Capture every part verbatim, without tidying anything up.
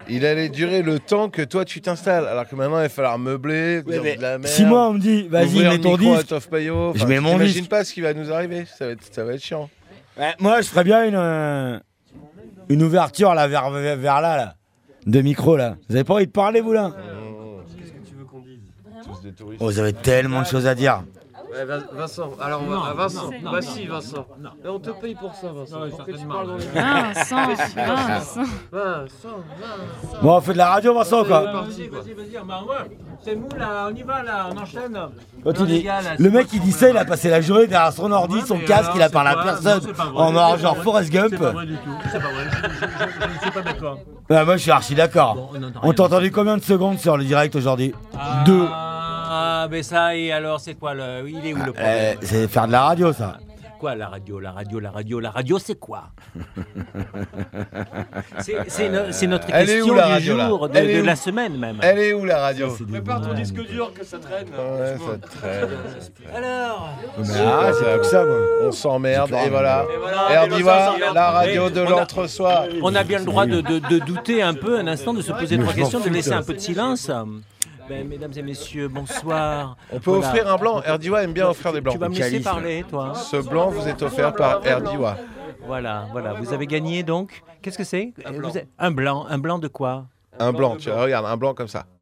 il allait durer le temps que toi tu t'installes. Alors que maintenant il va falloir meubler, Ouais, dire de la merde. six mois on me dit, vas-y, mets ton disque. Payot, je mets mon disque. J'imagine pas ce qui va nous arriver. Ça va être, ça va être chiant. Ouais, moi je ferais bien une, euh, une ouverture là, vers, vers, vers là, là, de micro là. Vous avez pas envie de parler vous là? Qu'est-ce que tu veux qu'on dise? Tous des touristes. Oh, vous avez tellement de choses à dire. Ouais, Vincent, alors on va, Vincent, non, bah si Vincent, non. Là, on te paye pour ça Vincent, non, pour que tu parles dans les... Vincent, Vincent, Vincent, Bon, on fait de la radio Vincent quoi. Vas-y, vas-y, vas-y, bah ouais, c'est mou là, on y va là, on enchaîne. Quand il dit, le mec il dit ça, il a passé la journée derrière son ordi, son casque, il a parlé à personne, en mode genre Forrest Gump. C'est pas vrai du tout, c'est pas vrai, je ne suis pas d'accord. Ouais, moi je suis archi d'accord. On t'a entendu combien de secondes sur le direct aujourd'hui? Deux. Ah, mais ça, et alors, c'est quoi le... Il est où le problème? euh, C'est faire de la radio, ça. Quoi, la radio, la radio, la radio, la radio, c'est quoi? C'est, c'est, no, c'est notre Elle question où, la du radio, jour, là de, de la semaine même. Elle est où la radio? Prépare ton disque dur que ça traîne. Ouais, ça traîne. Alors Ah, c'est pas que ça, moi. On s'emmerde et voilà. Et voilà, Erdiwa, et voilà, la radio et de on a- l'entre-soi. On a bien le droit de, de, de douter un peu, un instant, de se poser trois questions, de laisser un peu de silence. Ben, mesdames et messieurs, bonsoir. On peut Voilà. offrir un blanc. Erdiwa aime bien offrir des blancs. Tu vas me laisser parler, toi. Ce blanc vous est offert par Erdiwa. Voilà, voilà. Vous avez gagné donc. Qu'est-ce que c'est? Un blanc. Vous avez- Un blanc. Un blanc de quoi? Un blanc, tu vois, regarde, un blanc comme ça.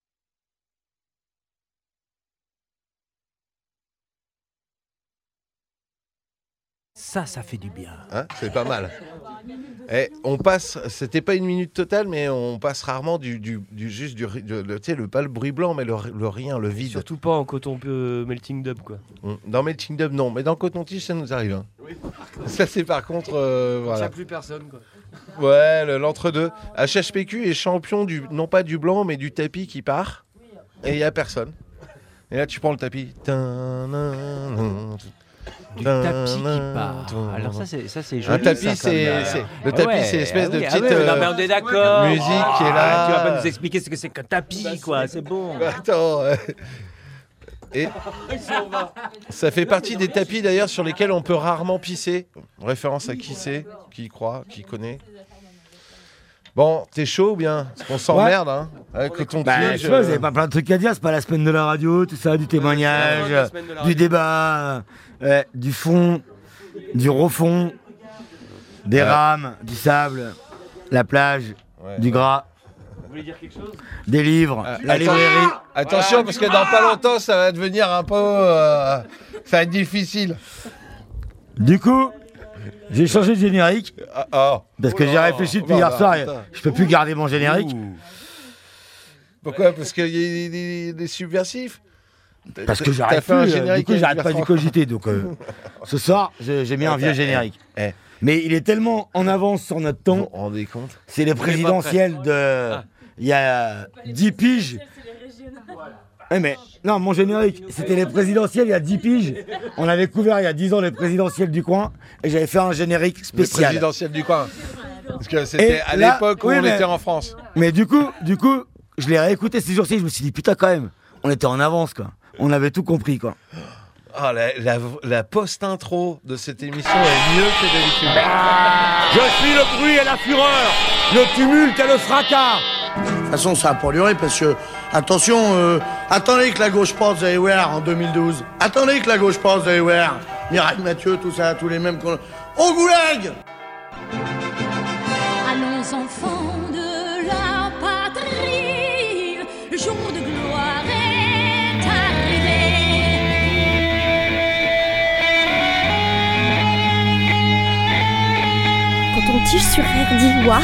Ça, ça fait du bien. Hein, c'est pas mal. Et on passe, c'était pas une minute totale, mais on passe rarement du, du, du juste du, du- le, tu sais, le pas le bruit blanc, mais le, le rien, le vide. Surtout pas en coton euh, melting dub quoi. Dans Melting Dub, non, mais dans Coton-Tige, ça nous arrive. Hein. Ça, c'est par contre, euh, Il n'y voilà. a plus personne quoi. Ouais, le- l'entre-deux. H H P Q est champion du, non pas du blanc, mais du tapis qui part, et il y a personne. Et là, tu prends le tapis. Du tapis qui part. Alors ça, c'est, ça, c'est joli. Un tapis, ça, c'est, comme, euh, c'est- le ah tapis, ouais, c'est l'espèce ah de oui, petite ah oui, euh, non, mais on est d'accord. musique qui est là. Ah, tu vas pas nous expliquer ce que c'est qu'un tapis, quoi. C'est bon. Attends. euh, Et ça fait partie des tapis d'ailleurs sur lesquels on peut rarement pisser. Référence à qui c'est, qui croit, qui connaît. Bon, t'es chaud ou bien? Parce qu'on s'emmerde, hein. Avec ton Bah, tige, je sais pas, vous euh, avez pas plein de trucs à dire, c'est pas la semaine de la radio, tout ça, du témoignage, la semaine de la du radio. débat, euh, du fond, du refond, des Ouais. rames, du sable, la plage, Ouais. du gras, Vous voulez dire quelque chose? des livres, Ah, la attends. librairie. Attention, parce que dans pas longtemps, ça va devenir un peu... euh, ça va être difficile. Du coup, j'ai changé de générique, Ah, ah. parce que Oh j'ai là, réfléchi depuis oh là hier là, soir, et putain. je peux plus garder mon générique, Pourquoi? Parce qu'il y a des, des- des subversifs. parce que T'as j'arrête fait un plus, euh, du générique coup avec j'arrête pas Bertrand. d'y cogiter, donc euh, ce soir, j'ai j'ai mis un vieux générique. eh. Mais il est tellement en avance sur notre temps. Vous vous rendez compte? C'est les présidentielles de. Il y a dix piges. Eh mais non, mon générique, c'était les présidentielles il y a dix piges. On avait couvert il y a dix ans les présidentielles du coin et j'avais fait un générique Le spécial. présidentiel du coin. Parce que c'était Et à là, l'époque où oui, on mais- était en France. Mais du coup, du coup, je l'ai réécouté ces jours-ci, je me suis dit putain quand même, on était en avance quoi. On avait tout compris quoi. Ah, la, la, la post-intro de cette émission est mieux que d'habitude. Je suis le bruit et la fureur, le tumulte et le fracas. De toute façon, ça a pas duré parce que, attention, euh, attendez que la gauche passe, vous allez voir, en deux mille douze. Attendez que la gauche passe, vous allez voir. Mireille Mathieu, tout ça, tous les mêmes qu'on... Au goulag! Allons enfants de la patrie, le jour de gloire est arrivé. Quand on tige sur Erdiwa.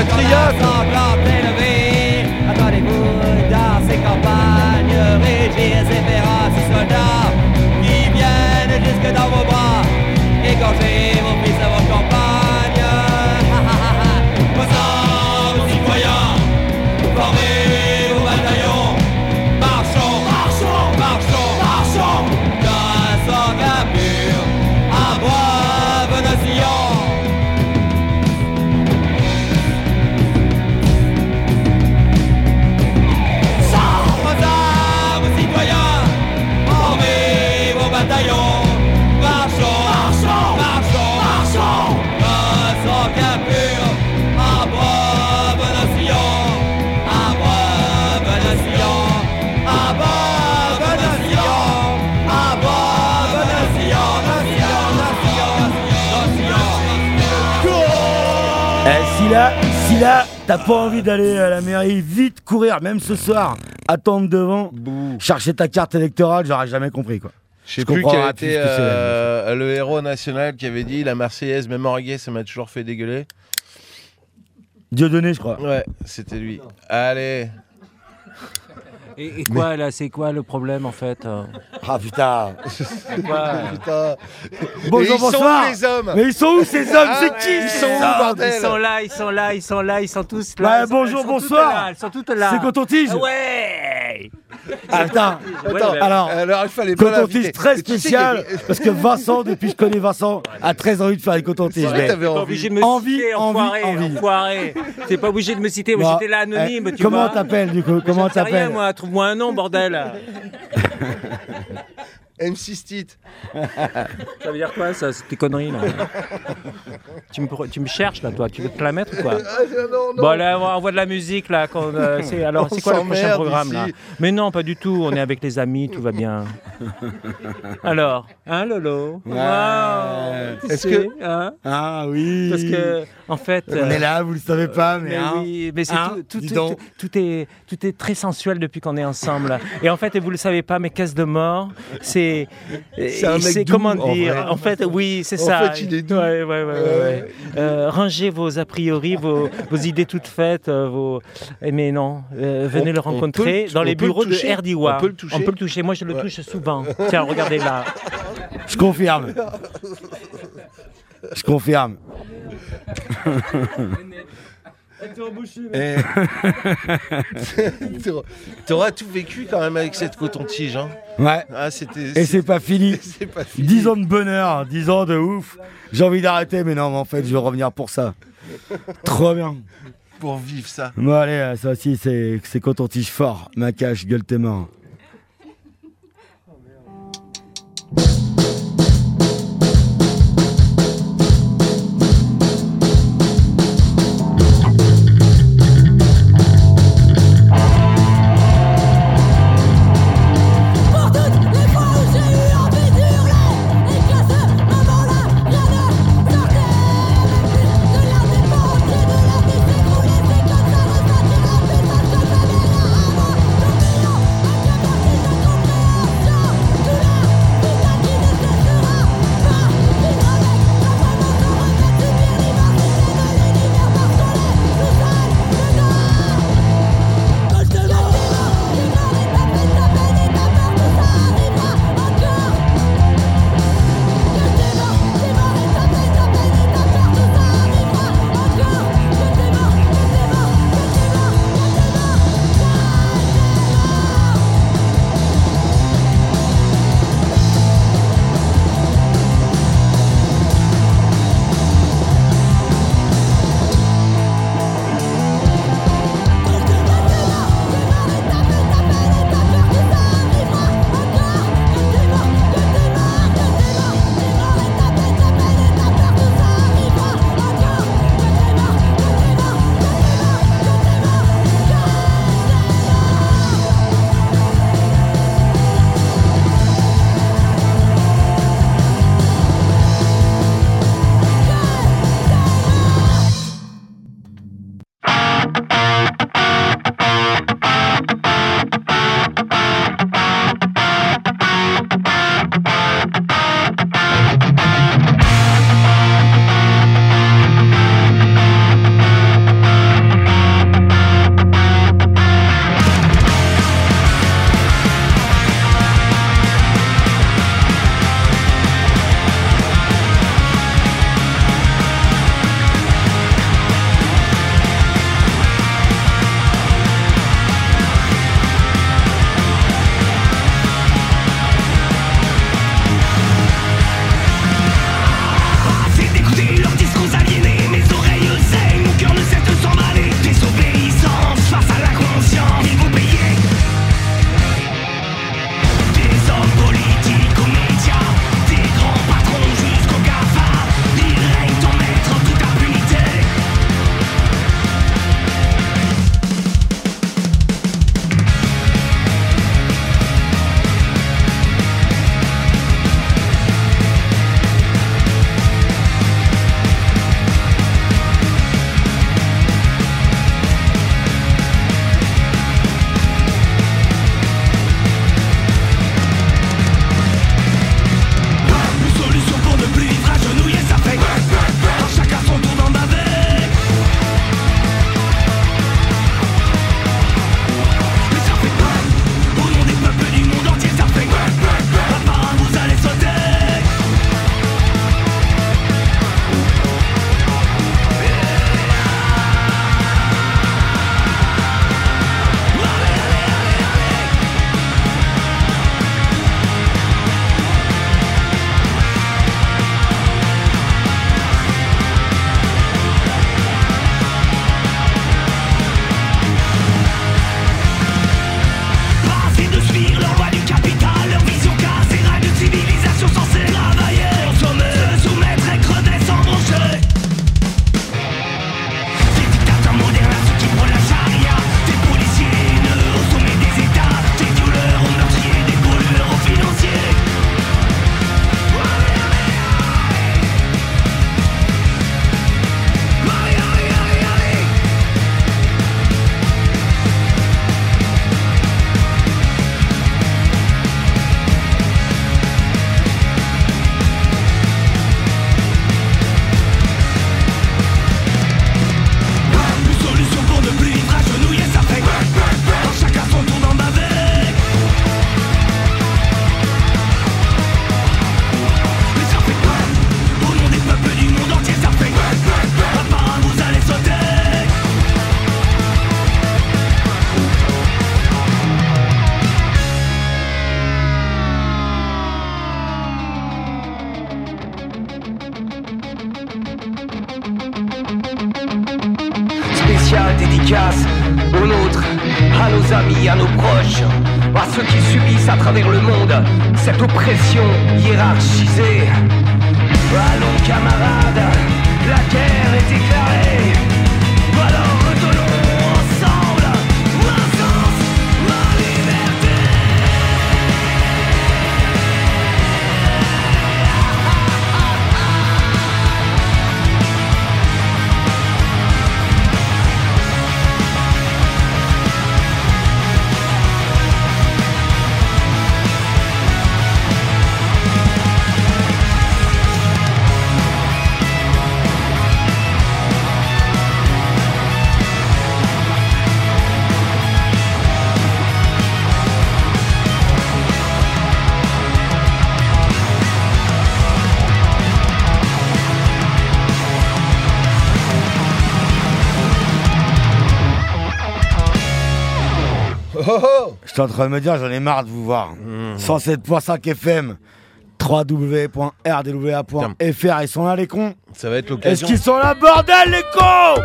triomphe. Attendez-vous dans ces campagnes, régis et féroces soldats qui viennent jusque dans vos bras, égorger vos fils et vos campagnes. Vos hommes, vos citoyens, formez vos bataillons, marchons, marchons, marchons, marchons, d'un sang pur, abreuve nos sillons. Si là, si là, t'as pas envie d'aller à la mairie, vite courir, même ce soir, attendre devant, Bouh. chercher ta carte électorale, j'aurais jamais compris quoi. Je sais plus quel était euh, le héros national qui avait dit la Marseillaise, même en reggae, ça m'a toujours fait dégueuler. Dieudonné, je crois. Ouais, c'était lui. Allez. Et, et quoi, mais... là, c'est quoi le problème en fait? Ah putain. Quoi putain. Bonjour, ils bonsoir. sont où les hommes? Mais ils sont où ces hommes? Ah c'est ouais, qui ils sont où, bordel? Ils sont là, ils sont là, ils sont là, ils sont tous là. Ouais, bonjour, bonsoir. Ils sont toutes là. C'est Coton-Tige. Ouais. Ah, attends, ouais, attends, ouais, alors, alors il fallait pas Coton-Tige très spécial, tu sais que... parce que Vincent, depuis que je connais Vincent, a très envie de faire les Coton-Tige. T'es pas obligé de me envie, citer, enfoiré, envie, envie. enfoiré. T'es pas obligé de me citer, moi bah, j'étais là anonyme. Eh, tu comment vois. t'appelles du coup? Comment t'appelles? Rien, moi, trouve-moi un nom, bordel. M six Tit. Ça veut dire quoi, ça, tes conneries, là? tu, me, tu me cherches, là, toi? Tu veux te la mettre ou quoi? Ah, non, non. Bon, là, on voit de la musique, là. Quand, euh, c'est, alors, c'est quoi le prochain programme, ici. Là? Mais non, pas du tout. On est avec les amis, tout va bien. Alors, hein, Lolo? Ouais. Wow. Est-ce que... Hein ah, oui. Parce que, en fait... On euh... est là, vous le savez pas, mais... mais hein oui, mais c'est hein tout, tout, tout, tout, tout, est, tout est très sensuel depuis qu'on est ensemble. Et en fait, et vous le savez pas, mais Caisse de Mort, c'est... C'est un mec c'est doux, comment en dire vrai. En fait, oui, c'est en ça. En fait, il est doux. Ouais, ouais, ouais, ouais, ouais. Euh, rangez vos a priori, vos, vos idées toutes faites, euh, vos... Mais non, euh, venez on, le rencontrer peut, dans les bureaux de R D I W A. On peut le toucher. On peut le toucher. Moi, je le ouais. touche souvent. Tiens, regardez là. Je confirme. Je confirme. Et... T'auras tout vécu quand même avec cette coton-tige, hein. Ouais. Ah, c'était, et c'est pas fini. C'est pas fini. dix ans de bonheur, dix ans de ouf. J'ai envie d'arrêter, mais non, mais en fait, je vais revenir pour ça. Trop bien. Pour vivre ça. Bon, allez, ça aussi, c'est, c'est coton-tige fort. Ma cache, gueule tes mains. Thank you. dédicace aux nôtres, à nos amis, à nos proches, à ceux qui subissent à travers le monde cette oppression hiérarchisée. Allons camarades, la guerre est déclarée. Alors redonnons ensemble un sens, ma liberté. Oh oh, je suis en train de me dire, j'en ai marre de vous voir. Mmh. cent sept virgule cinq F M, w w w point r d w a point f r, ils sont là les cons. Ça va être l'occasion. Est-ce qu'ils sont là, bordel les cons?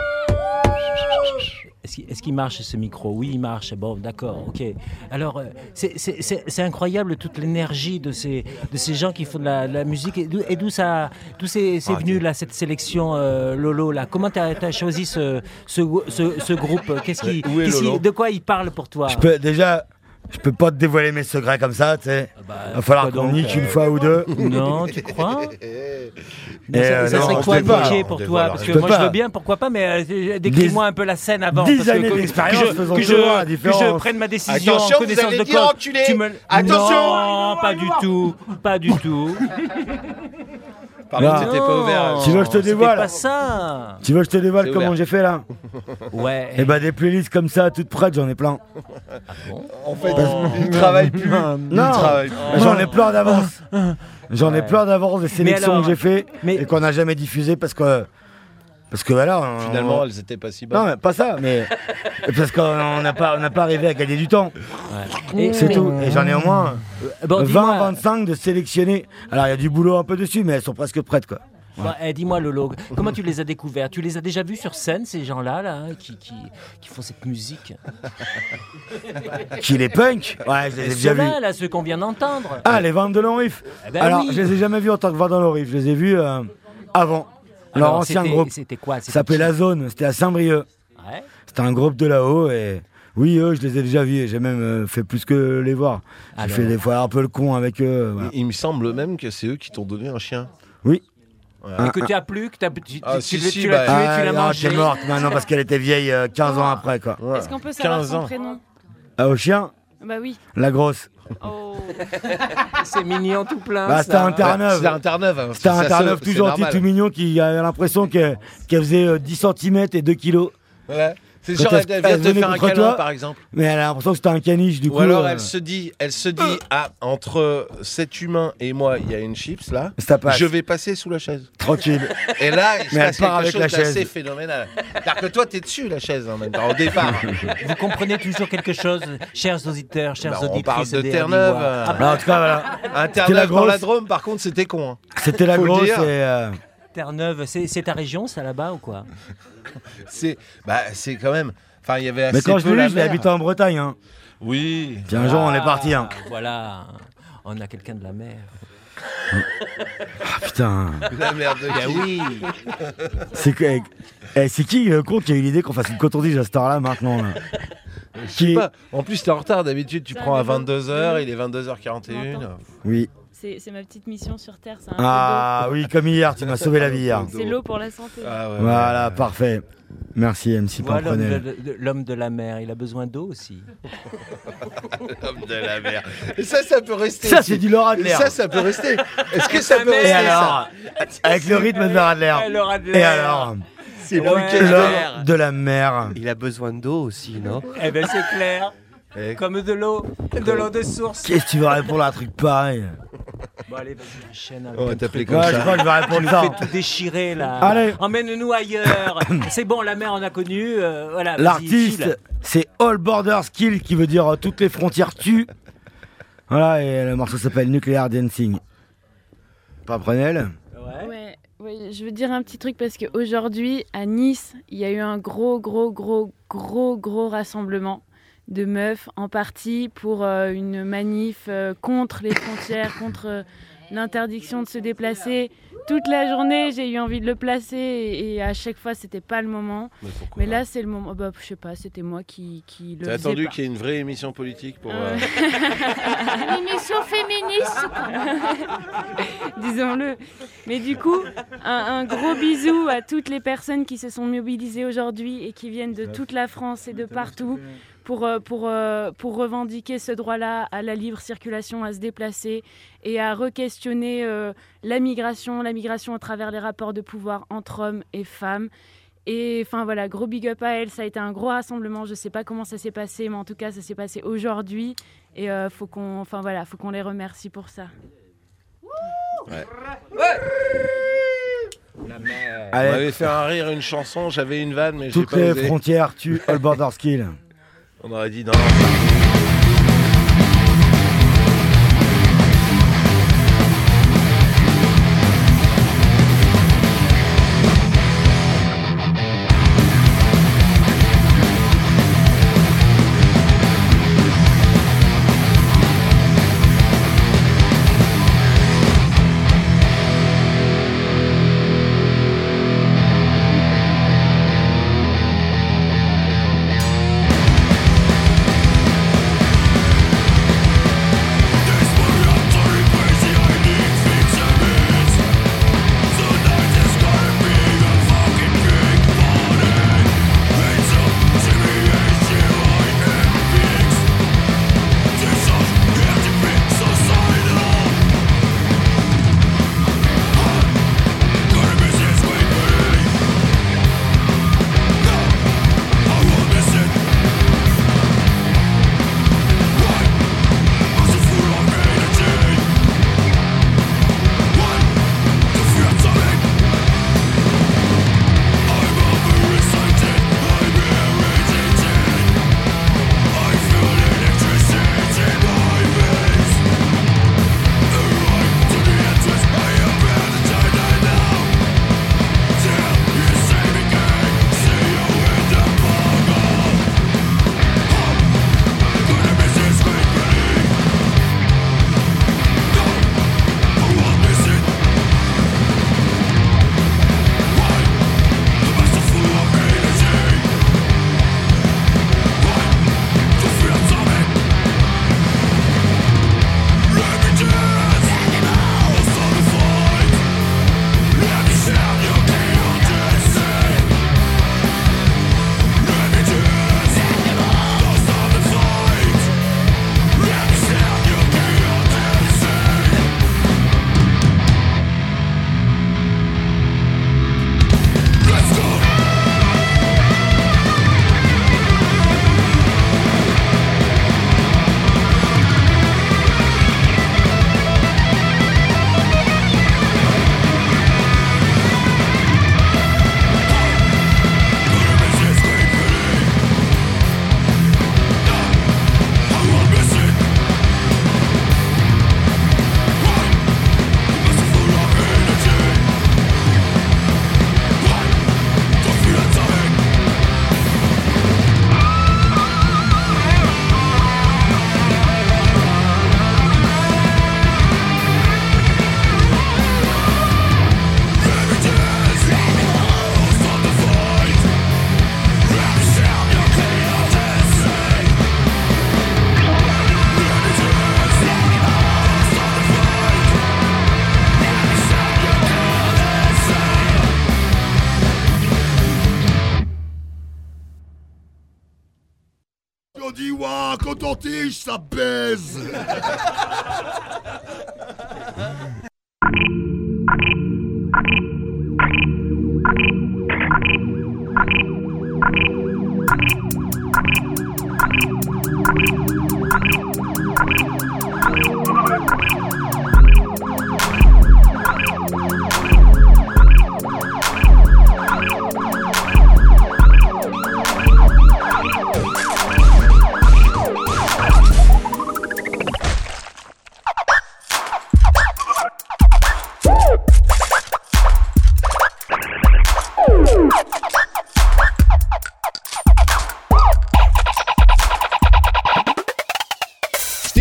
Est-ce qu'il, est-ce qu'il marche ce micro? Oui, il marche. Bon, d'accord, ok. Alors, euh, c'est, c'est, c'est, c'est incroyable toute l'énergie de ces, de ces gens qui font de la, de la musique. Et d'où, et d'où ça, d'où c'est, c'est ah, venu là, cette sélection euh, Lolo là? Comment t'as, t'as choisi ce, ce, ce, ce groupe? Qu'est-ce qui, qu'est-ce qui, de quoi il parle pour toi? Je peux déjà. Je peux pas te dévoiler mes secrets comme ça, tu sais. Bah, il va falloir qu'on nique euh... une fois ou deux. Non, tu crois? Mais ça, euh, ça serait non, quoi niquer pour toi? Parce que moi pas. Je veux bien, pourquoi pas, mais euh, décris-moi un peu la scène avant. dix années que, d'expérience que, je, que, je, que je prenne ma décision Attention, en connaissance vous de dire cause. Tu me... Attention. Non, pas du tout, pas du tout. Pardon, c'était pas ouvert. Tu veux que je te dévoile? Pas ça. Tu veux que je te dévoile comment j'ai fait là? Ouais. Et bah des playlists comme ça, toutes prêtes, j'en ai plein. Ah bon? En fait, oh. il travaille plus. Non, travaille plus. J'en ai plein d'avance. J'en ai plein d'avance des sélections alors, que j'ai fait mais... et qu'on n'a jamais diffusées parce que. Parce que voilà. On, Finalement, on... elles étaient pas si bonnes. Non, mais pas ça, mais. Parce qu'on n'a pas, on n'a pas arrivé à gagner du temps. Ouais. Et, c'est mais... tout. Et j'en ai au moins bon, vingt vingt-cinq de sélectionnés. Alors il y a du boulot un peu dessus, mais elles sont presque prêtes quoi. Ouais. Bon, eh, dis-moi Lolo, comment tu les as découverts? Tu les as déjà vus sur scène, ces gens-là là, qui, qui, qui font cette musique? Qui les punk? Ouais, je les ai déjà vus. Là, ceux qu'on vient d'entendre. Ah, les Ventes de l'Enrif. Eh ben alors, oui. Je les ai jamais vus en tant que Ventes de l'Enrif. Je les ai vus euh, avant. Alors, leur ancien c'était, groupe. C'était quoi? C'était ça s'appelait La Zone. C'était à Saint-Brieuc. Ouais. C'était un groupe de là-haut et. Oui, eux, je les ai déjà vus et j'ai même euh, fait plus que les voir. J'ai Alors... fait des fois un peu le con avec eux. Voilà. Il, il me semble même que c'est eux qui t'ont donné un chien. Oui. Ouais. Et que tu as plu, que t'as, tu, ah, tu, si, tu, si, tu bah, l'as tué, ah, tu l'as non, mangé. Elle est morte maintenant parce qu'elle était vieille euh, quinze ans après quoi. Ouais. Est-ce qu'on peut savoir son prénom? Ah, au chien? Bah oui. La grosse. Oh. C'est mignon tout plein. Bah, c'était un Terre-Neuve. C'était un Terre-Neuve. Hein. C'était un Terre-Neuve tout gentil, tout mignon qui avait l'impression qu'elle, qu'elle faisait euh, dix centimètres et deux kilos. Ouais. C'est genre elle, elle vient te faire un câlin toi, par exemple. Mais elle a l'impression que c'était un caniche du Ou coup. Ou alors euh... elle se dit, elle se dit, ah entre cet humain et moi, il y a une chips là. Ça passe. Je vais passer sous la chaise. Tranquille. Et là, il se mais passe elle part quelque avec chose la d'assez chaise. phénoménal. C'est-à-dire que toi, t'es dessus la chaise en même temps, au départ. Vous comprenez toujours quelque chose, chers auditeurs, chers bah, auditrices. On parle de Terre-Neuve. Ah bah, en tout cas, voilà. Un Terre-Neuve dans la Drôme, par contre, c'était con. Hein. C'était la grosse et. Euh... Terre-Neuve, c'est, c'est ta région, ça là-bas ou quoi? C'est, bah, c'est quand même. Enfin, il y avait assez mais quand peu je l'ai la je l'ai habité en Bretagne. Hein. Oui. Puis un ah, jour, on est parti. Hein. Voilà, on a quelqu'un de la mer. Ah putain. La mer de qui? Oui. C'est, eh, eh, c'est qui le con qui a eu l'idée qu'on fasse une coton-tige à cette heure-là maintenant là? Je sais qui... pas. En plus, t'es en retard. D'habitude, tu ça prends à vingt-deux heures. Il est vingt-deux heures quarante et un. Oui. C'est, c'est ma petite mission sur Terre. C'est un ah oui, comme hier, tu m'as sauvé la vie hier. C'est l'eau pour la santé. Ah ouais, voilà, ouais. Parfait. Merci M C voilà, Pimprenel. L'homme de, l'homme de la mer, il a besoin d'eau aussi. L'homme de la mer. Et ça, ça peut rester. Ça, c'est du Laura Adler. Ça, ça peut rester. Est-ce que ça peut rester? Et alors, avec le rythme de Laura Adler. Et alors, c'est ouais, l'homme de la mer. Il a besoin d'eau aussi, non? Eh ben, c'est clair. Et comme de l'eau, de l'eau de source. Qu'est-ce que tu vas répondre à un truc pareil? Bon allez, vas-y, enchaîne. On va t'appeler comme ouais, ça. Je crois que je vais répondre ça. Tu fais tout déchirer là. Allez. Emmène-nous ailleurs. C'est bon, la mer on a connu. Euh, voilà, l'artiste, c'est All Borders Kill qui veut dire euh, toutes les frontières tuent. Voilà, et le morceau s'appelle Nuclear Dancing. Pimprenel? Ouais. Ouais. Oui, je veux dire un petit truc parce qu'aujourd'hui, à Nice, il y a eu un gros, gros, gros, gros, gros rassemblement de meufs en partie pour euh, une manif euh, contre les frontières, contre euh, l'interdiction de se déplacer. Toute la journée, j'ai eu envie de le placer et, et à chaque fois, c'était pas le moment. Mais, Mais là, c'est le moment. Bah, je sais pas, c'était moi qui, qui le T'as faisais attendu pas. qu'il y ait une vraie émission politique pour... euh, Une émission féministe, disons-le. Mais du coup, un, un gros bisou à toutes les personnes qui se sont mobilisées aujourd'hui et qui viennent de toute la France et de partout pour, euh, pour, euh, pour revendiquer ce droit-là à la libre circulation, à se déplacer et à re-questionner euh, la migration, la migration à travers les rapports de pouvoir entre hommes et femmes. Et enfin voilà, gros big up à elle, ça a été un gros rassemblement, je sais pas comment ça s'est passé, mais en tout cas ça s'est passé aujourd'hui et euh, faut qu'on, enfin voilà, faut qu'on les remercie pour ça. Ouais. Allez. On m'avait fait un rire, une chanson, j'avais une vanne, mais j'ai Toutes pas les osé. frontières tuent All Border Skill. On aurait dit non. On dit ouah, quand on tige, ça baise.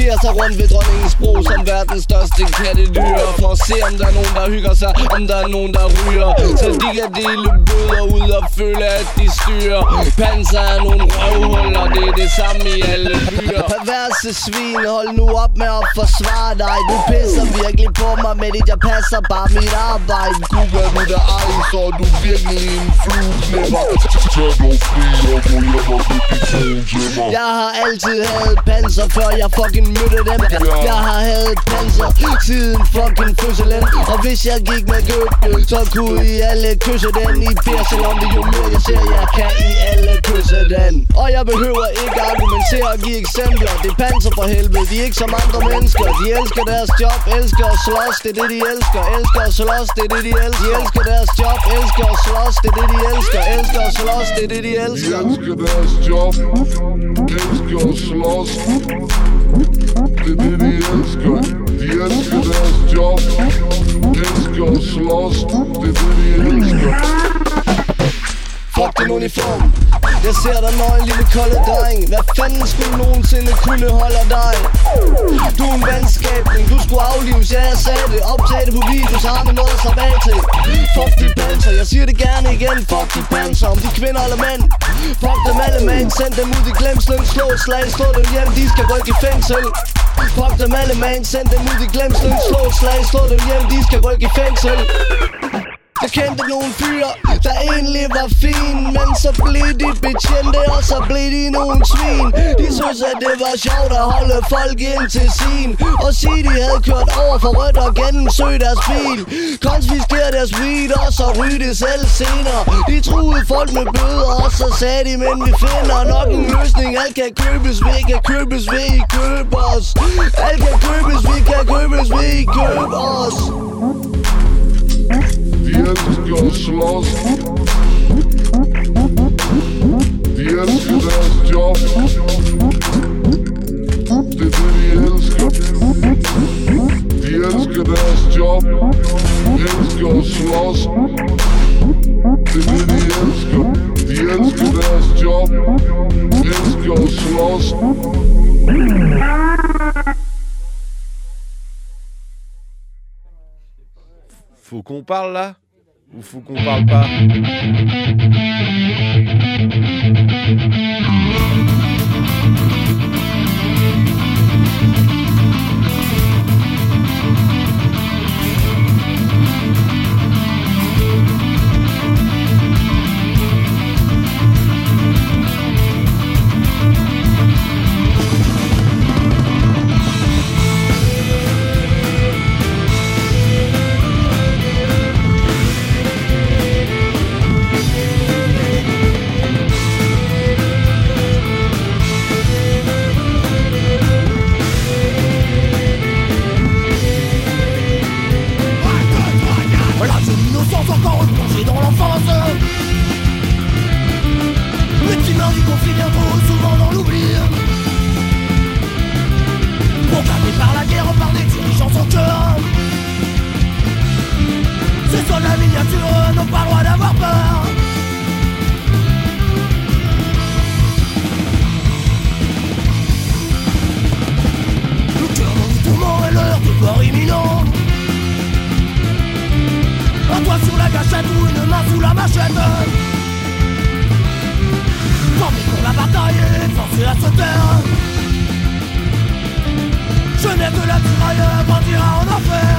sig rundt ved dronningens bro som verdens største kattedyr. For at se om der er nogen der hygger sig, om der er nogen der ryger, så de kan dele bøder ud og føle at de styrer. Panser er nogle røvhuller, det er det samme i alle byer. Perverse svin, hold nu op med at forsvare dig. Du pisser virkelig på mig med det, jeg passer bare mit arbejde. Google du der ej, så er du virkelig en flueknipper. Tag dog fri og gå hjem og køb dit fone til mig. Jeg har altid hadet panser, før jeg fucking mødte dem. Jeg har hadet panser siden fucking fødselen. Og hvis jeg gik med gøbke, så kunne I alle kysse den. I beder selvom det jo mere jeg ser, jeg kan I alle kysse den. Og jeg behøver ikke argumentere og give eksempler. Det er panser for helvede, de er ikke som andre mennesker. De elsker deres job, elsker at slås, det er det de elsker. Elsker at slås, det er det de elsker. De elsker deres job, elsker at slås, det er det de elsker. Elsker at slås, det er det de elsker. De elsker deres job, elsker at slås, det er det de elsker. De elsker deres job, elsker at slås, det er det de elsker. Fuck din uniform. Jeg ser dig nøgen, lille kolde dreng. Hvad fanden skulle nogensinde kunne holde dig? Du er en vandskabning, du skulle aflives, ja jeg sagde det. Optag det på video, så har vi noget at slappe af til. Fuck de panser, jeg siger det gerne igen. Fuck de panser, om de kvinder eller mænd. Fuck dem alle mand, send dem ud i glemslen. Slå et slag, slå dem hjem, de skal rykke i fængsel. Fuck dem alle mand, send dem ud i glemslen. Slå et slag, slå dem hjem, de skal rykke i fængsel. Jeg kendte nogle fyre, der egentlig var fine, men så blev de betjente, og så blev de nogle svin. De synes at det var sjovt at holde folk ind til sin, og sige de havde kørt over for rødt og gennemsøgt deres bil. Konfiskere deres weed, og så ryge det selv senere. De truede folk med bøder, og så sagde de, men vi finder nok en løsning. Alt kan købes, vi kan købes, vi I købe os. Alt kan købes, vi kan købes, vi I købe os. De elsker at slås, de elsker deres job, det er det de elsker. De elsker deres job, elsker at slås, det er det de elsker. De elsker deres job, elsker at slås. Faut qu'on parle là? Ou faut qu'on parle pas? Encore replongé dans l'enfance. Le petit mardi qu'on fait bien trop souvent dans l'oubli. Condamné par la guerre, par des dirigeants sans cœur. Ces soldats miniatures n'ont pas le droit d'avoir peur. Le cœur dans le tourment et l'heure de mort imminent. Un doigt sur la gâchette ou une main sous la machette. Formé pour la bataille et forcé à se taire. Jeunesse de la tiraille grandira en enfer.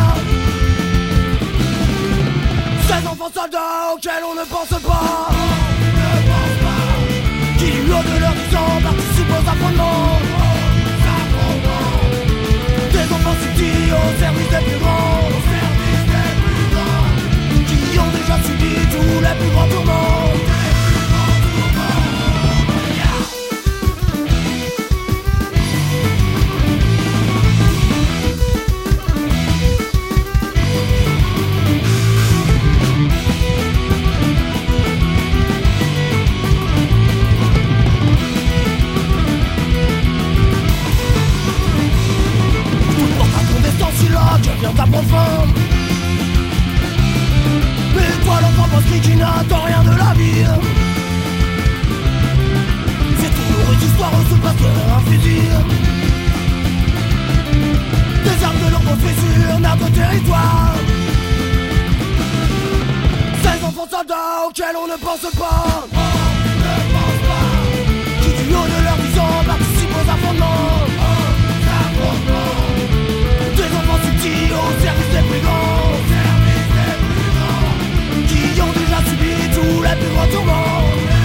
Ces enfants soldats auxquels on ne pense pas, ne pense pas. Qui du haut de leur sang participent aux affrontements. Des enfants subtils au service des plus grands. Qui ont déjà subi tous les plus grands tourments. auquel on ne pense pas. Qui du haut de leur disant participe aux affrontements. Des enfants subtils au service des plus grands. Qui ont déjà subi tous les plus grands tourments.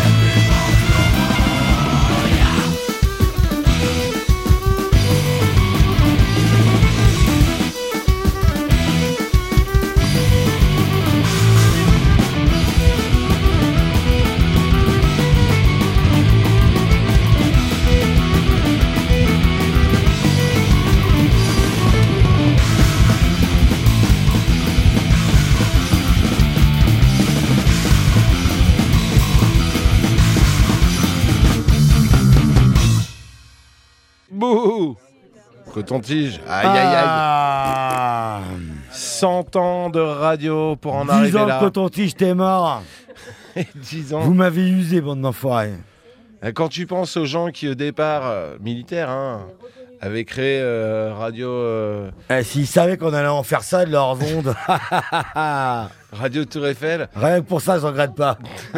Bouh! Coton-tige. Aïe, aïe, aïe. Ah. cent ans de radio pour en dix arriver ans là. de coton-tige, t'es mort. dix ans. Vous m'avez usé, bande d'enfoirés. Quand tu penses aux gens qui, au départ, euh, militaires, hein, avaient créé euh, Radio... Euh... Eh, s'ils savaient qu'on allait en faire ça de leurs ondes. Radio Tour Eiffel. Rien que pour ça, je regrette pas.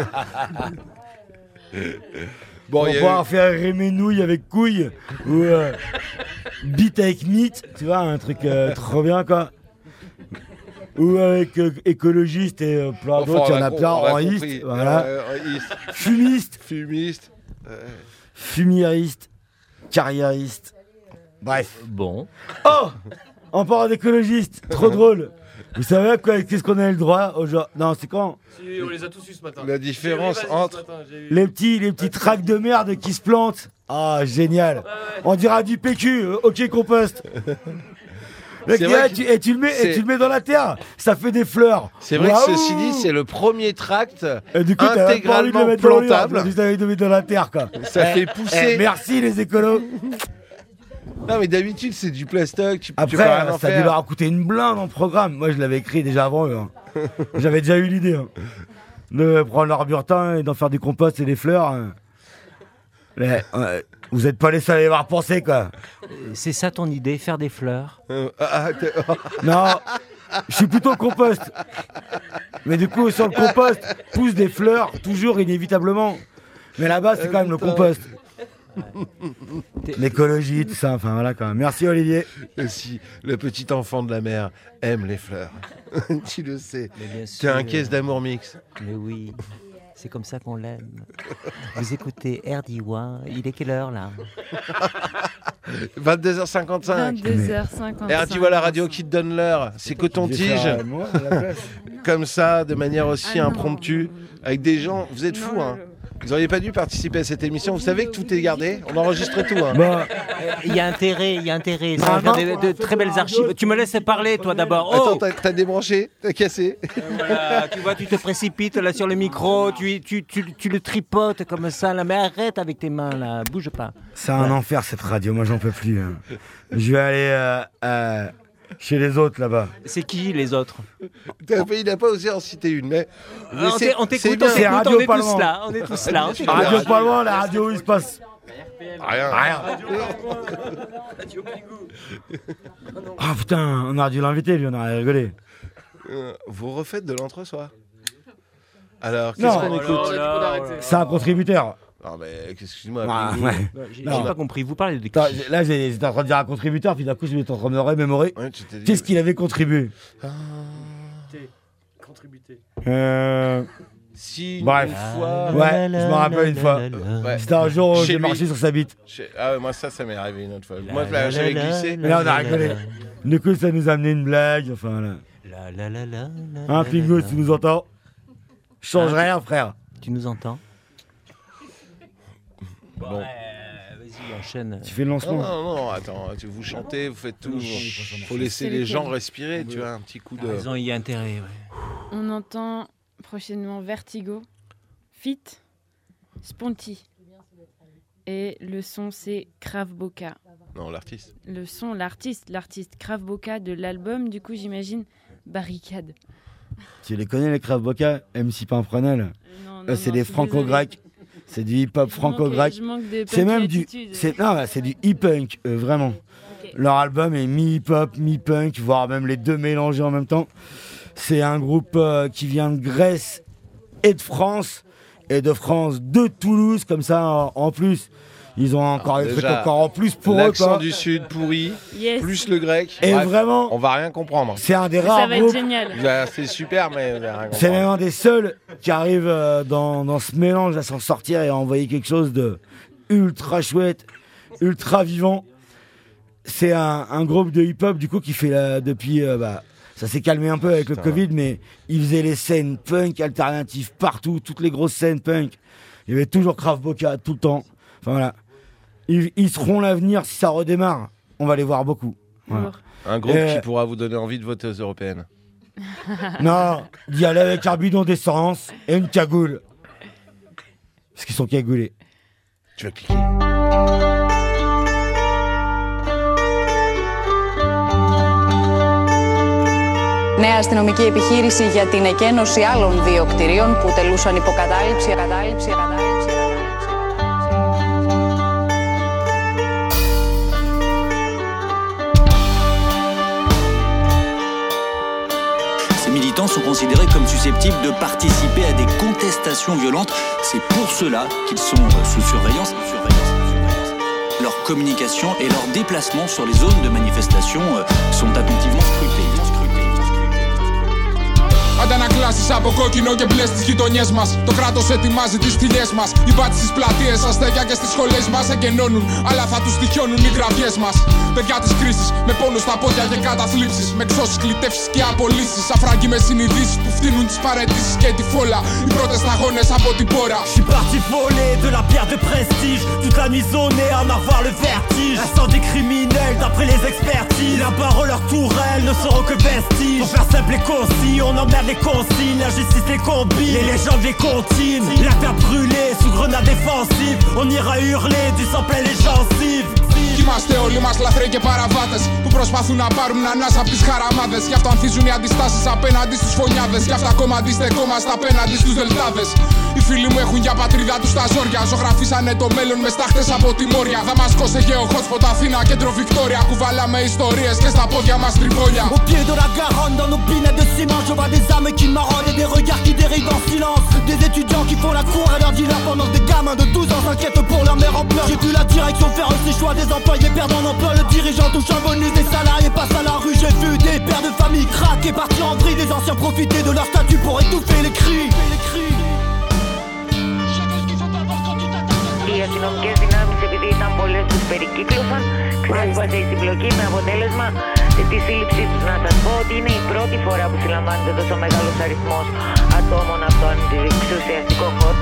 Bon, on y a pouvoir eu- faire rimer nouilles avec couilles ou euh, bite avec mythe, tu vois, un truc euh, trop bien quoi. Ou avec euh, écologiste et euh, plein Enfin, d'autres, il y on en a a com- plein, on a en compris. iste, voilà. Euh, en iste. Fumiste, Fumiste. Euh, fumiériste, carriériste. Bref. Bon. Oh, on parle d'écologiste, trop drôle. Vous savez à quoi, qu'est-ce qu'on a le droit aujourd'hui? Non, c'est quand? Si, on les a tous eus ce matin. La différence J'ai eu les bases entre- ce matin, j'ai eu- Les petits, les petits tracts de merde qui se plantent. Ah, génial. On dira du P Q, euh, ok compost. Le C'est gars, vrai que- tu, et, tu le mets, c'est- et tu le mets dans la terre, ça fait des fleurs. C'est vrai Waouh. que ceci dit, c'est le premier tract Et du coup, t'as même pas envie de le intégralement mettre dans l'eau, plantable. tu t'avais de le mettre dans la terre, quoi. Ça Eh, fait pousser. eh, merci les écolos. Non, mais d'habitude, c'est du plastoc. Tu, tu peux Après, rien en ça a dû faire. leur coûter une blinde en programme. Moi, je l'avais écrit déjà avant eux. hein. J'avais déjà eu l'idée hein, de prendre leur butin et d'en faire du compost et des fleurs. hein. Mais, euh, vous êtes pas les seuls à y avoir pensé, quoi. C'est ça ton idée, faire des fleurs? Euh, ah, ah, t'es- Non, je suis plutôt compost. Mais du coup, sur le compost, poussent des fleurs, toujours inévitablement. Mais là-bas, c'est quand même le compost. L'écologie, tout ça, enfin voilà quand même. Merci Olivier. Et si le petit enfant de la mer aime les fleurs, tu le sais. Mais bien Tu as un sûr. caisse d'amour mix. Mais oui, c'est comme ça qu'on l'aime. Vous écoutez R D Y, il est quelle heure là? vingt-deux heures cinquante-cinq. vingt-deux heures cinquante-cinq. Et alors, tu vois la radio qui te donne l'heure, c'est coton-tige. faire, euh, moi, à la place. Comme ça, de manière aussi Ah non. impromptue, avec des gens. Vous êtes fous, hein. Vous n'auriez pas dû participer à cette émission. Vous savez que tout est gardé. On enregistre tout. Hein. Bon, Il y a intérêt, il y a intérêt. Ça Ah va faire non. des- de, très belles archives. Tu me laisses parler, toi d'abord. Attends, Oh, t'as, t'as débranché, t'as cassé. voilà, tu vois, tu te précipites là sur le micro, tu, tu, tu, tu le tripotes comme ça, là. Mais arrête avec tes mains, là. Bouge pas. c'est un enfer cette radio, moi j'en peux plus. hein. Je vais aller euh, euh, chez les autres là-bas. C'est qui les autres? T'as- Il n'a pas osé en citer une, mais. mais On c'est- t'é- On c'est t'écoute, bien. on C'est t'écoute, Radio on est tous Parlement. là. On est tous là. La radio pas loin, la radio où il se passe. Rien. Rien. Ah putain, on aurait dû l'inviter lui, on aurait rigolé. Euh, Vous refaites de l'entre-soi. Alors, qu'est-ce Non. qu'on Oh là écoute là, oh là là. C'est un contributeur. Non, mais excuse-moi. Ah, Pingu. ouais. J'ai Non. j'ai pas compris. Vous parlez de qui? Attends, j'ai- là j'ai- j'étais en train de dire un contributeur, puis d'un coup je m'étais en train de me remémorer. Ouais, tu t'es dit- Qu'est-ce qu'il avait contribué? Contributé. Euh... Si, Bref. une fois. Ouais, je me rappelle une fois. Ouais. C'était un jour où Chez j'ai lui. marché sur sa bite. Je- Ah ouais, moi ça, ça m'est arrivé une autre fois. Moi, je l'ai- j'avais glissé. Mais là on a rigolé. Du coup ça nous a amené une blague, enfin là. La, la, la, la, la, Hein la, Pingo, la, si tu nous entends? Change Hein rien frère. Tu nous entends? Bon. Euh, Vas-y, enchaîne. Tu fais le Non, lancement. non, non, attends, tu- vous chantez, vous faites tout. Faut laisser C'est les lesquels gens respirer, tu vois, un petit coup de. Ils ont y a intérêt, ouais. On entend prochainement Vertigo, Fit, Sponty. Et le son, c'est Krav Boka. Non, l'artiste. Le son, l'artiste, l'artiste Krav Boka de l'album, du coup, j'imagine, Barricade. Tu les connais les Krav Boka? M C Pimprenel. Non, Euh, non, c'est non, des je suis franco-grecs. C'est du hip-hop Je manque- franco-grec. je manque de C'est même du, patriotisme. c'est non, c'est du hip-punk, euh, vraiment. Ok. Leur album est mi-hip-hop, mi-punk, voire même les deux mélangés en même temps. C'est un groupe euh, qui vient de Grèce et de France, et de France de Toulouse, comme ça en, en plus. Ils ont encore Alors, des déjà, trucs encore en plus pour eux. L'accent quoi. du Sud pourri, Yes. plus le grec. Et Bref, vraiment, on va rien comprendre. c'est un des Mais ça rares va être groupes. génial. Bah, c'est super, mais on va rien C'est même comprendre. un des seuls qui arrive euh, dans, dans ce mélange à s'en sortir et à envoyer quelque chose de ultra chouette, ultra vivant. C'est un, un groupe de hip-hop du coup qui fait la, depuis... euh, bah, ça s'est calmé un peu avec le Putain. Covid, mais ils faisaient les scènes punk alternatives partout, toutes les grosses scènes punk. Il y avait toujours Krav Boca tout le temps. Enfin voilà. Ils, ils seront l'avenir si ça redémarre. On va les voir beaucoup. Voilà. Un groupe Euh, qui pourra vous donner envie de voter aux européennes. Non, d'y aller avec un bidon d'essence et une cagoule. Parce qu'ils sont cagoulés. Tu vas cliquer. Νέα αστυνομική επιχείρηση για την εκένωση άλλων δύο κτηρίων που τελούσαν υποκατάληψη, κατάληψη, κατάληψη. Ces militants sont considérés comme susceptibles de participer à des contestations violentes. C'est pour cela qu'ils sont sous surveillance. Leur communication et leurs déplacements sur les zones de manifestation sont attentivement scrutés. Αντανακλάσεις από κόκκινο και μπλε στις γειτονιές μας. Το κράτος ετοιμάζει τις θηλιές μας. Οι μπάτσοι στις πλατείες, αστέκια και στις σχολές μας εγκαινώνουν. Αλλά θα τους τυχιώνουν οι γραφιές μας. Παιδιά της κρίσης, με πόνο στα πόδια και καταθλίψεις. Με εξώσεις, κλητεύσεις και απολύσεις. Αφράγγοι με συνειδήσεις που φτύνουν τις παραιτήσεις και τη φόλα. Οι πρώτες σταγόνες από την πόρα. J'suis parti voler de la pierre de prestige. Toute la nuit zonée à en avoir le vertige. Incendie criminel d'après les expertises. La parole, leur tourelle ne seront que vestiges. Pour faire simple et concis, on emmerde les consignes. La justice les combine, les légendes les continuent. La terre brûlée sous grenade défensive. On ira hurler du sang plein les gencives. Είμαστε όλοι μας λαθρέοι και παραβάτες που προσπαθούν να πάρουν ανάσα από τις χαραμάδες. Γι' αυτό ανθίζουν οι αντιστάσεις απέναντι στους φωνιάδες. Γι' αυτό ακόμα αντιστεκόμαστε απέναντι στους δελτάδες. Οι φίλοι μου έχουν για πατρίδα τους τα ζόρια. Ζωγραφίσανε το μέλλον με στάχτες από τη Μόρια. Δαμασκό σε γεωχότspot, Αθήνα, κέντρο Βικτόρια. Κουβάλαμε ιστορίες και στα πόδια μας τριβόλια. Au pied de la Garonne, dans nos pinettes de ciment, je vois des âmes qui marronnent et des regards qui dérivent en silence. Des étudiants qui font la cour à leur dealer pendant que des gamins de douze ans s'inquiètent pour leur mère en pleurs. J'ai vu la direction faire ses choix, des employés perdent en emploi. Le dirigeant touche un bonus, des salariés passent à la rue. J'ai vu des pères de famille craquer, partir en vrille. Des anciens profiter de leur statut pour étouffer les cris. Οι αστυνομικές δυνάμεις, επειδή ήταν πολλές, τους περικύκλωσαν. Ξέσπασε η συμπλοκή με αποτέλεσμα τη σύλληψή τους. Να σας πω ότι είναι η πρώτη φορά που συλλαμβάνεται τόσο μεγάλος αριθμός ατόμων από τον εξουσιαστικό χώρο.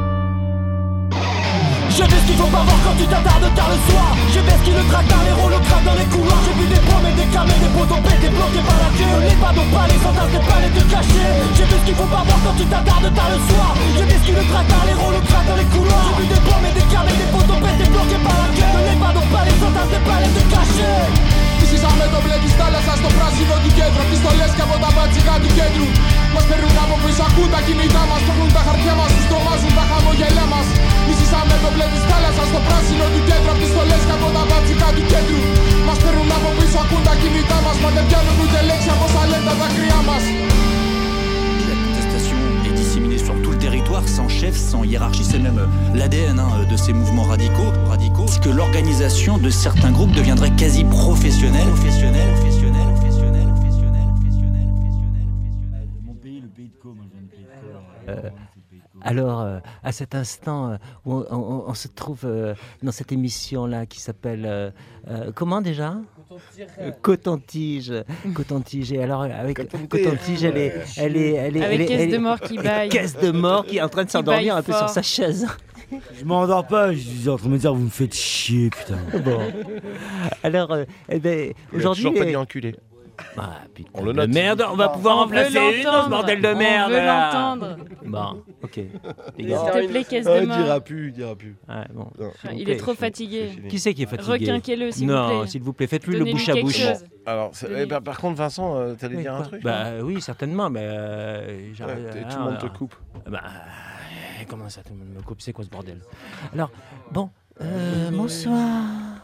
Je vais ce qu'il faut pas voir quand tu t'attardes tard le soir. Je vais ce qui le traque dans les roues, le craque dans les couloirs. J'ai vu des promesses, des camés, des poteaux pétés, bloqués par la queue. Les pas pas les entassent, des palais de cachés. J'ai vu ce qu'il faut pas voir quand tu t'attardes tard le soir. Je vais ce qui le traque dans les roues, le craque dans les couloirs. J'ai vu des promesses, des camés, des poteaux pétés, bloqués par la queue. Les pas pas les entassent, des palais de cachés. Φυσήσαμε το μπλε της θάλασσας στο πράσινο του κέντρου. Πιστολές και από τα μπατσικά του κέντρου. Μας παίρνουν από πίσω, ακούν τα κινητά μας. Παίρνουν τα χαρτιά μας, τους τρομάζουν τα χαμογελιά μας. Φυσήσαμε το μπλε της θάλασσας στο πράσινο του κέντρου. Πιστολές και από τα μπατσικά του κέντρου. Μας παίρνουν από πίσω, ακούν τα κινητά μας. Μα δεν πιάνουν ούτε λέξη από όσα λένε τα δάκρυά μας. La contestation est disséminée sur tout le territoire, sans chef, sans hiérarchie. C'est même l'A D N hein, de ces mouvements radicaux, radicaux, que l'organisation de certains groupes deviendrait quasi professionnelle. Professionnelle, professionnelle, professionnelle, professionnelle, professionnelle, professionnelle. Mon pays, le pays de Co, moi je viens de pays de Co. Euh, alors, euh, à cet instant euh, où on, on- on se trouve euh, dans cette émission-là qui s'appelle... euh, euh, comment déjà Euh, Coton-tige. Coton-tige. Et alors, avec Coton-tige, elle est... Elle est, elle est, Avec elle est- caisse elle de est- mort qui baille. Caisse de mort qui est en train de Qui s'endormir baille un peu sur fort. sa chaise. Je m'endors pas, je suis en train de me dire, vous me faites chier, putain. Bon. Alors, euh, eh ben, Il a aujourd'hui... toujours pas les- dit enculé. Ah, putain On le de note. merde, on va pouvoir On remplacer veut une dans ce l'entendre. bordel de On merde. veut là. l'entendre. Bon, ok. Les S'il gars. te plaît, caisse Ah, de il mort. dira plus, il dira plus. Ouais, bon. Non. Il S'il est vous trop plaît. fatigué. Qui c'est qui est fatigué Requinquez-le, s'il vous Non, plaît. s'il vous plaît, faites-lui le Donnez-lui bouche à quelque bouche. chose. Alors, c'est- eh ben, par contre, Vincent, euh, t'allais Oui, dire un quoi truc Bah oui, certainement, mais euh, j'arrive- Ouais, ah, tout le monde te alors- coupe. Bah, euh, comment ça, tout le monde me coupe? C'est quoi ce bordel? Alors, bon, euh, bonsoir.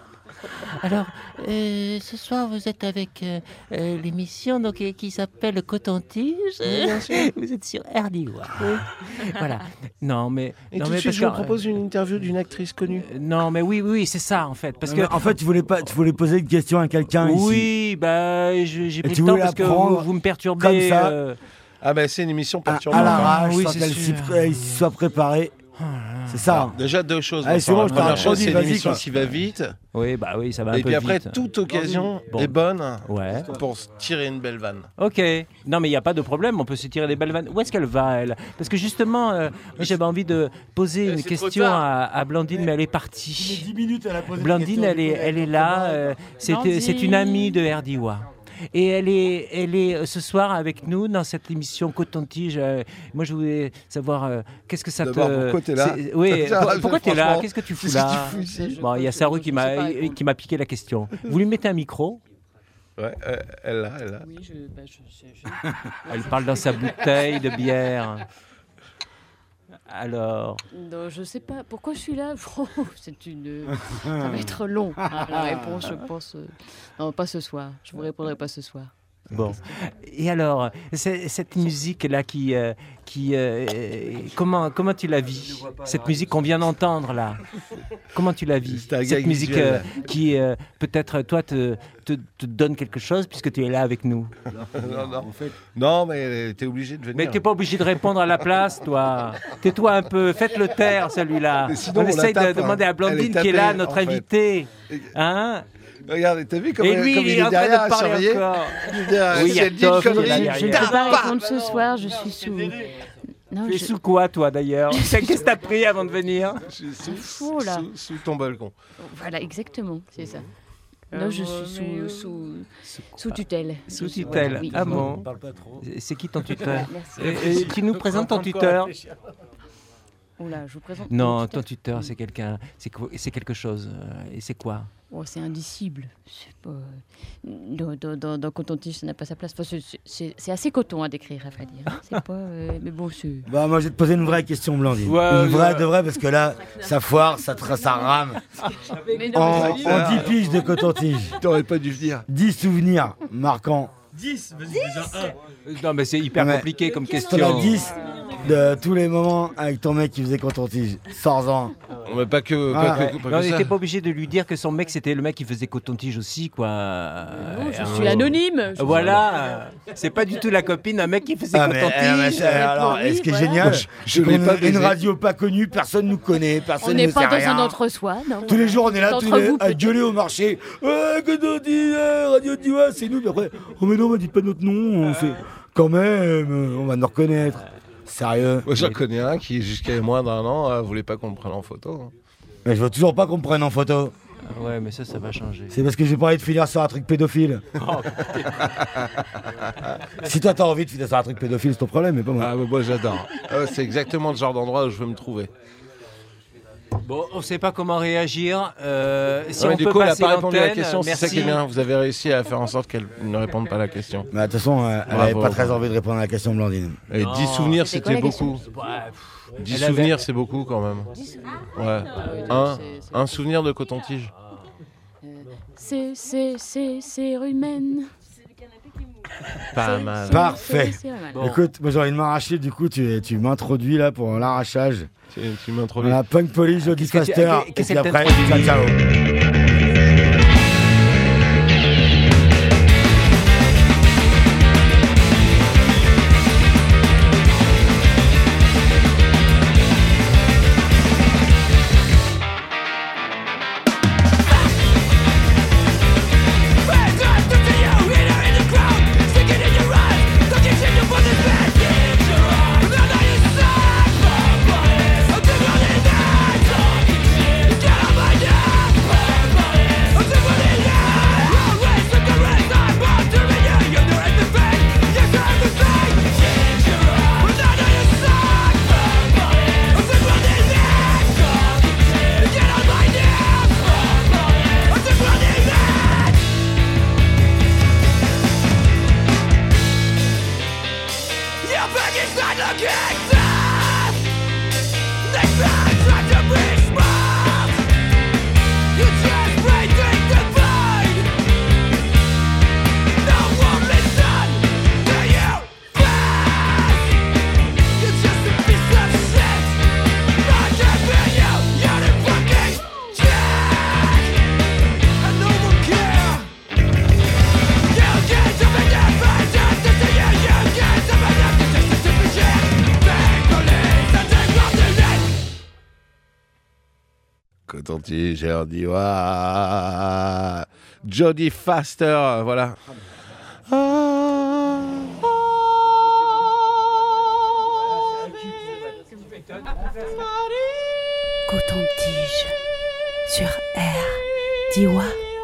Alors, euh, ce soir, vous êtes avec euh, euh, l'émission donc, euh, qui s'appelle Coton-Tige. Oui, bien sûr. Vous êtes sur R D W. Voilà. Non, mais... Et non, tout mais de suite, parce je vous que- propose une interview d'une actrice connue. Euh, Non, mais oui, oui, oui, c'est ça, en fait. Parce Non, que... mais en fait, tu voulais, pas, tu voulais poser une question à quelqu'un ici. Oui, bah, je- j'ai Et pris tu le temps voulais parce que apprendre vous, vous me perturbez. comme ça. euh, Ah ben c'est une émission À, perturbante. à l'arrache, oui, sans c'est qu'elle sûr. s'y pré- elle s'y soit préparée. C'est ça. Alors, déjà deux choses. Allez, Vincent. c'est bon, La je première t'ai chose, entendu, c'est vas-y, l'émission quoi. qui va vite. Oui, bah oui, ça va un Et peu puis après, vite. toute occasion Bon. est bonne Ouais. pour se tirer une belle vanne. Ok. Non, mais il n'y a pas de problème, on peut se tirer des belles vannes. Où est-ce qu'elle va, elle? Parce que justement, euh, moi, j'avais envie de poser une c'est trop question tard. à, à Blandine, mais elle est partie. dix minutes, elle a posé Blandine, elle est, elle est là. euh, c'est, Blandine. c'est une amie de R D W. Et elle est, elle est euh, ce soir avec nous dans cette émission Coton-Tige. Euh, moi, je voulais savoir euh, qu'est-ce que ça te. D'abord, pourquoi t'es là c'est- Oui, Déjà, pour- pourquoi t'es là? franchement, Qu'est-ce que tu fous qu'est-ce que là tu fous ici Bon, il y a Sarou qui m'a, qui m'a piqué la question. Vous lui mettez un micro? Ouais, euh, elle l'a, elle l'a. Oui, je, bah, je, je- je- Elle parle dans sa bouteille de bière. Alors. Non, je sais pas pourquoi je suis là. Oh, c'est une. Ça va être long. hein, la réponse, je pense. euh, Non, pas ce soir. Je vous répondrai pas ce soir. Bon. Et alors, c'est- cette musique-là qui, euh, qui, euh, comment, comment tu la vis? Cette musique qu'on vient d'entendre là. Comment tu la vis? C'est un Cette gag musique visuel. euh, qui, euh, peut-être, toi, te, te, te donne quelque chose puisque tu es là avec nous. Non, non. Non, mais t'es obligé de venir. Mais t'es pas obligé de répondre à la place, toi. Tais-toi un peu. Faites-le taire, celui-là. Mais sinon, On on la essaye de tape, hein. demander à Elle Blandine est qui est là, tapée, notre en fait. invitée. Hein? Regarde, t'as vu comme, Et lui, comme il il est est en train de derrière à parler surveiller encore. Il est derrière, Oui, si il y a elle dit une Toff qui est connerie, là Je derrière. ne peux pas Bah répondre ce soir. Je suis sous. Non, Tu es je- sous quoi, toi, d'ailleurs? Qu'est-ce que t'as pris avant de venir? Je suis sous, fou, là. sous- sous ton balcon. Voilà, exactement, c'est ça. Euh, Non, je suis sous, sous, sous tutelle. Sous tutelle. Oui. Ah bon? C'est qui ton tuteur? Et- et tu nous présentes ton tuteur? Oula, je vous présente. Non, mon ton tuteur. tuteur, c'est quelqu'un, c'est quoi- c'est quelque chose. euh, Et c'est quoi? Oh, c'est indicible. C'est pas... Dans, dans, dans, dans Coton-Tige, ça n'a pas sa place. Enfin, c'est- c'est- c'est c'est assez coton à décrire, à vrai dire. hein. C'est pas. euh, Mais bon, c'est. Bah, moi, je vais te poser une vraie question, Blandine. Ouais, une vraie ouais. de vraie, parce que là, ça foire, ça, tra- ça rame. Mais non, En, mais- en dix piges de Coton-Tige. T'aurais pas dû venir. dix souvenirs marquants. dix, vas-y, déjà un. Non, mais c'est hyper Ouais. compliqué comme T'en question. as dix de tous les moments avec ton mec qui faisait Coton-Tige. Sors-en. Mais pas que, Ah, pas ouais. que, pas Mais on que ça. n'était pas obligé de lui dire que son mec, c'était le mec qui faisait coton-tige aussi, quoi. Non, je Euh, suis anonyme. je- Voilà, c'est pas du tout la copine d'un mec qui faisait Ah, mais, eh, mais, coton-tige. c'est- alors, oui, et ce qui est voilà. génial, Je- je c'est l'ai qu'on pas est une baisé. radio pas connue, personne nous connaît, On personne n'est ne pas sait dans rien. un entre-soi. non, Tous les jours, on est là, D'entre tous les, vous, à peut-être. gueuler au marché. Ouais, Coton-Tige, euh, Radio Diwa, c'est nous. Puis après, oh mais non, mais dites pas notre nom. On fait, quand même, on va nous reconnaître. Sérieux. Moi, j'en connais un qui, jusqu'à moins d'un an, euh, voulait pas qu'on le prenne en photo. hein. Mais je veux toujours pas qu'on me prenne en photo. Ouais, mais ça, ça va changer. C'est parce que j'ai pas envie de finir sur un truc pédophile. Oh, Si toi t'as envie de finir sur un truc pédophile, c'est ton problème, mais pas moi. Ah, mais moi, j'adore. Ah, c'est exactement le genre d'endroit où je veux me trouver. Bon, on sait pas comment réagir. Euh, si Ouais, on du peut coup, elle a passer pas répondu à la l'antenne, question, c'est ça qui est merci. bien. Vous avez réussi à faire en sorte qu'elle ne réponde pas à la question. Mais de toute façon, euh, elle Bravo. avait pas très envie de répondre à la question de Blandine. Et Non. dix souvenirs, C'était quoi c'était la question beaucoup. Ouais, pff, dix elle avait- souvenirs, c'est beaucoup quand même. Ouais. Un, un souvenir de coton-tige. C'est, c'est, c'est, c'est humaine. Pas mal. Parfait. c'est pas mal. Bon. Écoute, moi j'ai envie de m'arracher, du coup tu, tu m'introduis là pour l'arrachage. Tu, tu m'introduis. La Punk Police, Jody Qu'est-ce que tu- Faster, et qu'est-ce puis qu'elle après, t'introduit ciao ciao. Get on my neck! coton-tige, on dit ouah. Jodie Foster, voilà. Coton-tige sur R. Diwa.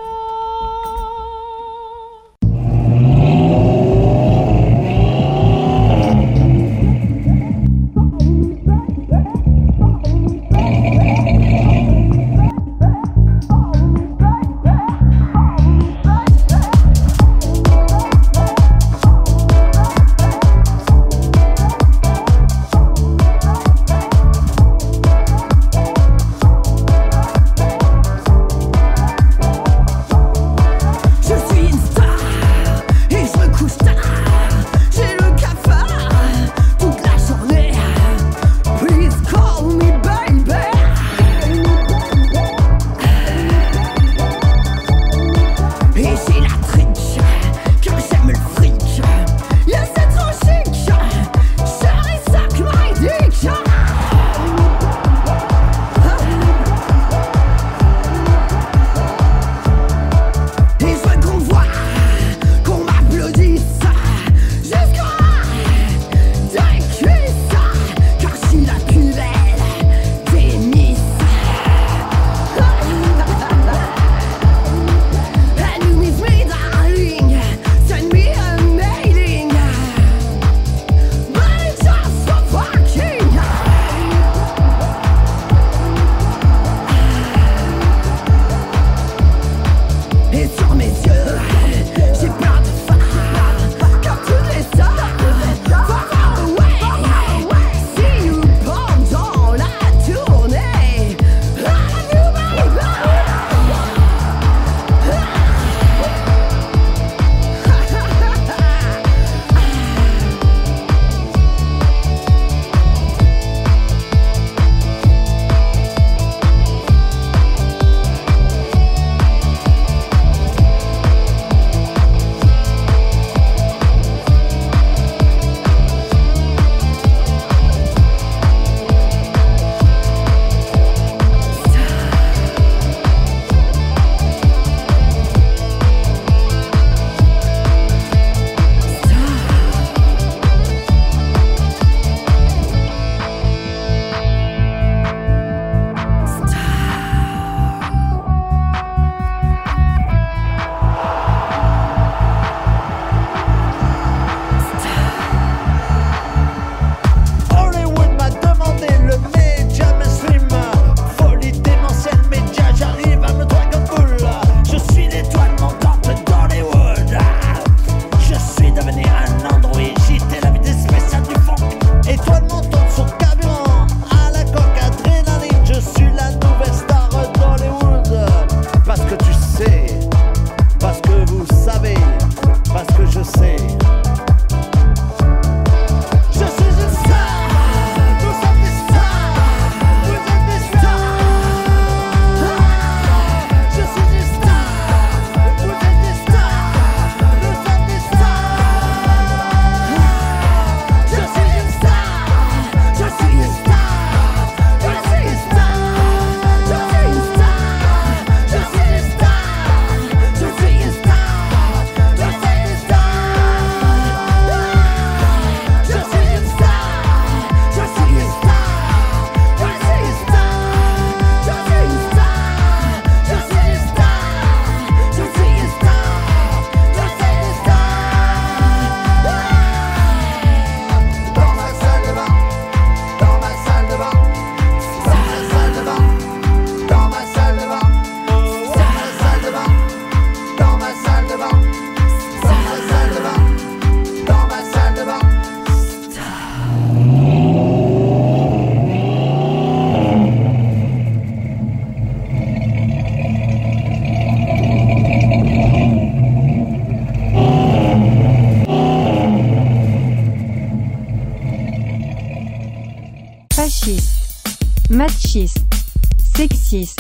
Machiste, sexiste,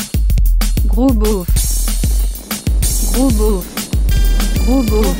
gros beauf, gros beauf, gros beauf.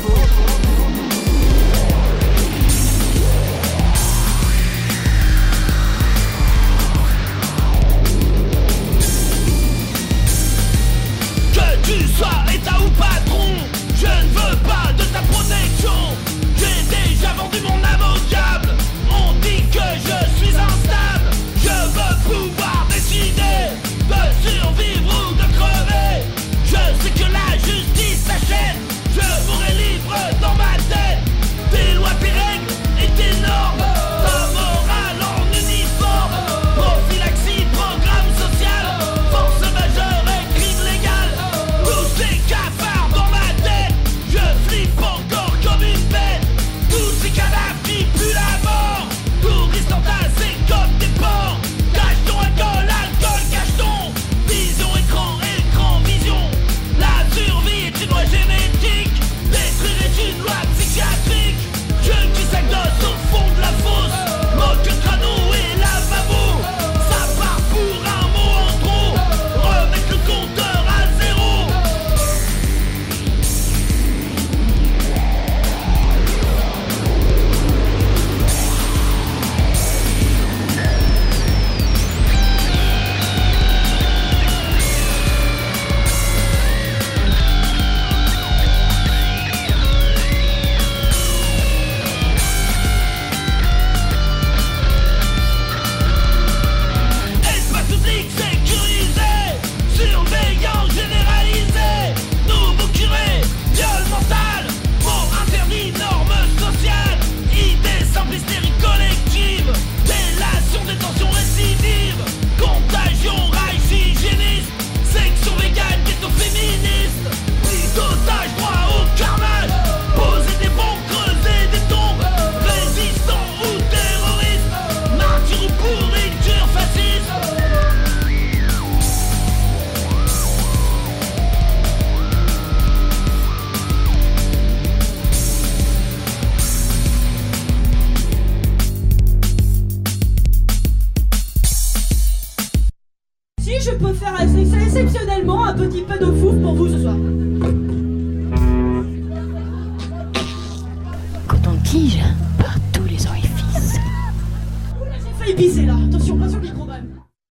je peux faire ex- exceptionnellement un petit peu de fouf pour vous ce soir. Coton-tige.